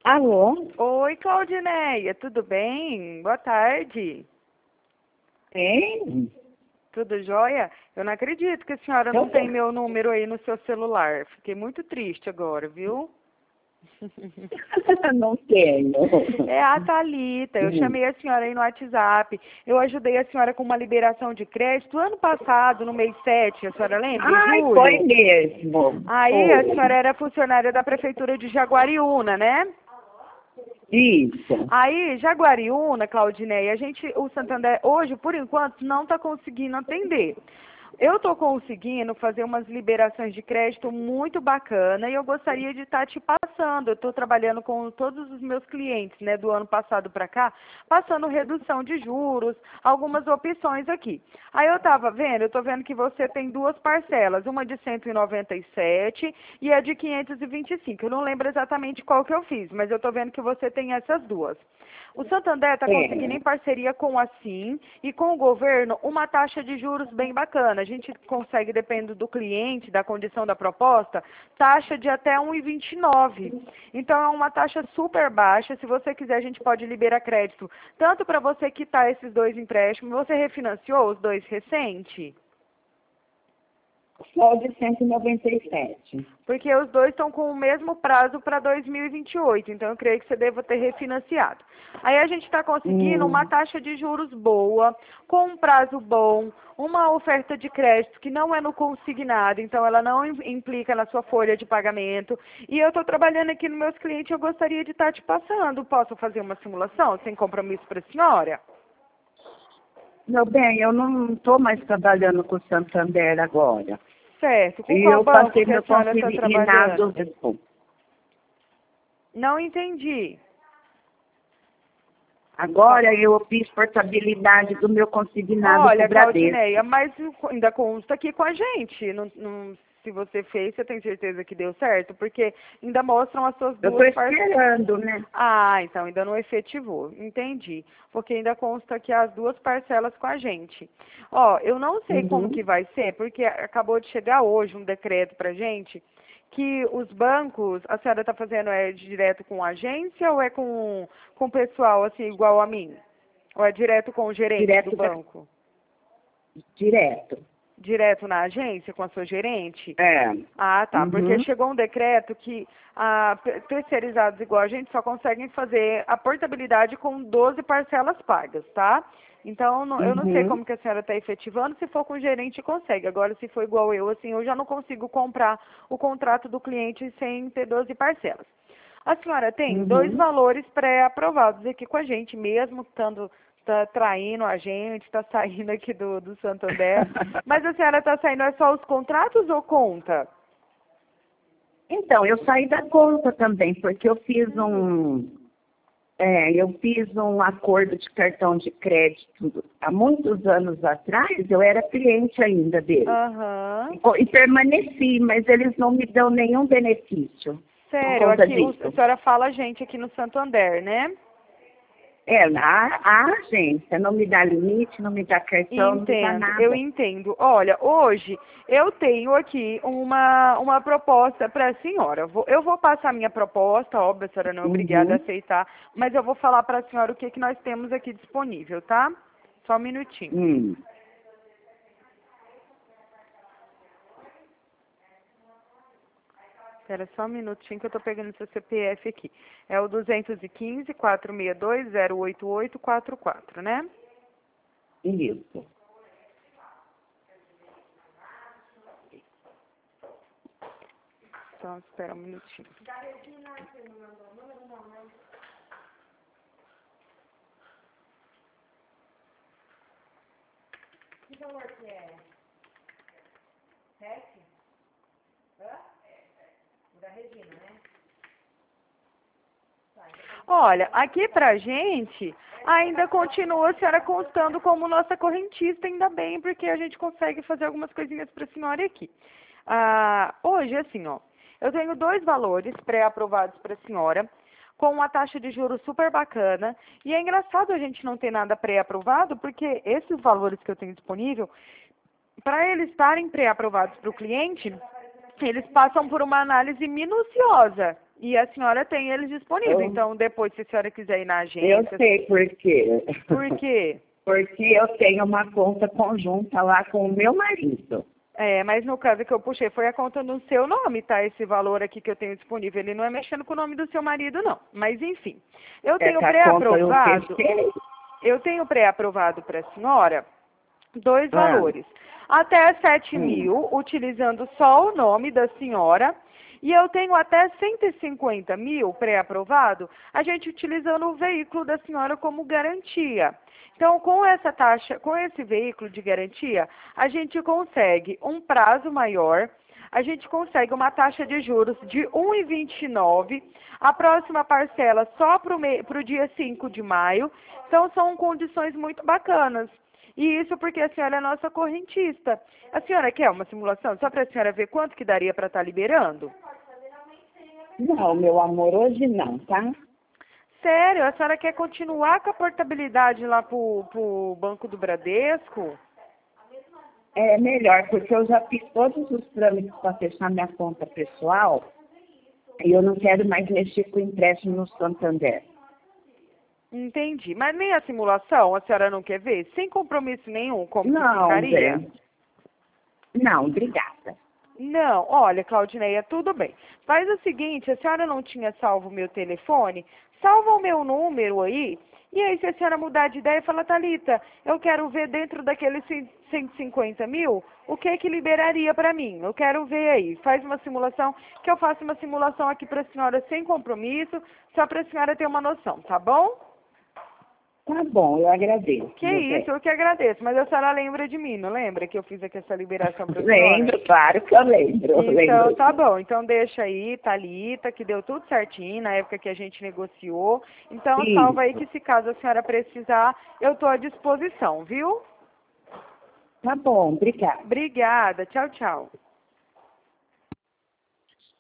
Alô? Oi, Claudineia, tudo bem? Boa tarde. Tem? Tudo jóia? Eu não acredito que a senhora não tem meu número aí no seu celular. Fiquei muito triste agora, viu? Não tenho. É a Thalita. Eu chamei a senhora aí no WhatsApp. Eu ajudei a senhora com uma liberação de crédito ano passado, no mês 7. A senhora lembra? Em Ai, julho. foi mesmo. Aí a Foi. senhora era funcionária da Prefeitura de Jaguariúna, né? Isso. Aí, Jaguariúna, Claudineia, o Santander, hoje, por enquanto, não está conseguindo atender. Eu estou conseguindo fazer umas liberações de crédito muito bacana e eu gostaria de estar te passando. Eu estou trabalhando com todos os meus clientes, né, do ano passado para cá, passando redução de juros, algumas opções aqui. Aí eu estava vendo, eu estou vendo que você tem duas parcelas, uma de 197 e a de 525. Eu não lembro exatamente qual que eu fiz, mas eu estou vendo que você tem essas duas. O Santander está conseguindo, em parceria com a SIM e com o governo, uma taxa de juros bem bacana. A gente consegue, dependendo do cliente, da condição da proposta, taxa de até 1,29. Então, é uma taxa super baixa. Se você quiser, a gente pode liberar crédito tanto para você quitar esses dois empréstimos. Você refinanciou os dois recente? Só de 197. Porque os dois estão com o mesmo prazo para 2028, então eu creio que você deva ter refinanciado. Aí a gente está conseguindo uma taxa de juros boa, com um prazo bom, uma oferta de crédito que não é no consignado, então ela não implica na sua folha de pagamento. E eu estou trabalhando aqui nos meus clientes, eu gostaria de estar te passando. Posso fazer uma simulação sem compromisso para a senhora? Meu bem, eu não estou mais trabalhando com o Santander agora. Certo. Com E qual eu banco passei que a meu senhora está consignado. trabalhando? Não entendi. Agora eu fiz portabilidade do meu consignado Olha, pro Bradesco. Claudineia, mas ainda consta aqui com a gente. Se você fez, você tem certeza que deu certo? Porque ainda mostram as suas Eu estou duas parcelas. esperando, né? Ah, então ainda não efetivou. Entendi. Porque ainda consta aqui as duas parcelas com a gente. Ó, eu não sei como que vai ser, porque acabou de chegar hoje um decreto pra gente que os bancos, a senhora está fazendo direto com a agência ou é com o pessoal, assim, igual a mim? Ou é direto com o gerente Direto do banco? Direto. Direto na agência com a sua gerente? É. Ah, tá. Porque chegou um decreto que terceirizados igual a gente só conseguem fazer a portabilidade com 12 parcelas pagas, tá? Então, eu não sei como que a senhora está efetivando. Se for com o gerente, consegue. Agora, se for igual eu, assim, eu já não consigo comprar o contrato do cliente sem ter 12 parcelas. A senhora tem dois valores pré-aprovados aqui com a gente, mesmo estando traindo a gente, está saindo aqui do Santander. Mas a senhora está saindo é só os contratos ou conta? Então, eu saí da conta também, porque eu fiz um acordo de cartão de crédito há muitos anos atrás, eu era cliente ainda deles. E permaneci, mas eles não me dão nenhum benefício. Sério, aqui a senhora fala a gente aqui no Santander, né? A agência não me dá limite, não me dá cartão, não me dá nada. Eu entendo. Olha, hoje eu tenho aqui uma proposta para a senhora. Eu vou passar a minha proposta, óbvio, a senhora não é obrigada a aceitar, mas eu vou falar para a senhora o que nós temos aqui disponível, tá? Só um minutinho. Espera só um minutinho que eu estou pegando seu CPF aqui. É o 215-462-08844, né? Isso. Então, espera um minutinho. Que valor que é? 7? Hã? Da Regina, né? Olha, aqui pra gente ainda continua a senhora constando como nossa correntista, ainda bem, porque a gente consegue fazer algumas coisinhas pra senhora aqui. Hoje, assim, ó, eu tenho dois valores pré-aprovados pra senhora, com uma taxa de juros super bacana, e é engraçado a gente não ter nada pré-aprovado, porque esses valores que eu tenho disponível, para eles estarem pré-aprovados para o cliente, eles passam por uma análise minuciosa. E a senhora tem eles disponíveis. Então, depois, se a senhora quiser ir na agência... Eu sei por quê. Por quê? Porque eu tenho uma conta conjunta lá com o meu marido. Mas no caso que eu puxei, foi a conta no seu nome, tá? Esse valor aqui que eu tenho disponível. Ele não é mexendo com o nome do seu marido, não. Mas, enfim. Eu tenho pré-aprovado... Eu tenho pré-aprovado para a senhora 2 valores. Até 7 mil, utilizando só o nome da senhora. E eu tenho até 150 mil pré-aprovado, a gente utilizando o veículo da senhora como garantia. Então, com essa taxa, com esse veículo de garantia, a gente consegue um prazo maior, a gente consegue uma taxa de juros de 1,29, a próxima parcela só para o dia 5 de maio. Então, são condições muito bacanas. E isso porque a senhora é nossa correntista. A senhora quer uma simulação só para a senhora ver quanto que daria para estar liberando? Não, meu amor, hoje não, tá? Sério? A senhora quer continuar com a portabilidade lá pro Banco do Bradesco? É melhor, porque eu já fiz todos os trâmites para fechar minha conta pessoal e eu não quero mais mexer com empréstimo no Santander. Entendi. Mas nem a simulação a senhora não quer ver? Sem compromisso nenhum, como Não, ficaria? bem. Não, obrigada. Não, olha, Claudineia, tudo bem. Faz o seguinte, a senhora não tinha salvo o meu telefone, salva o meu número aí, e aí se a senhora mudar de ideia, fala, Thalita, eu quero ver dentro daqueles 150 mil, o que que liberaria para mim? Eu quero ver aí, faz uma simulação, que eu faço uma simulação aqui para a senhora sem compromisso, só para a senhora ter uma noção, tá bom? Tá bom, eu agradeço. Que isso, eu que agradeço. Mas a senhora lembra de mim, não lembra que eu fiz aqui essa liberação para a senhora? Lembro, claro que eu lembro. Então, tá bom. Então, deixa aí, Thalita, que deu tudo certinho na época que a gente negociou. Então, salva aí que se caso a senhora precisar, eu estou à disposição, viu? Tá bom, obrigada. Obrigada. Tchau, tchau.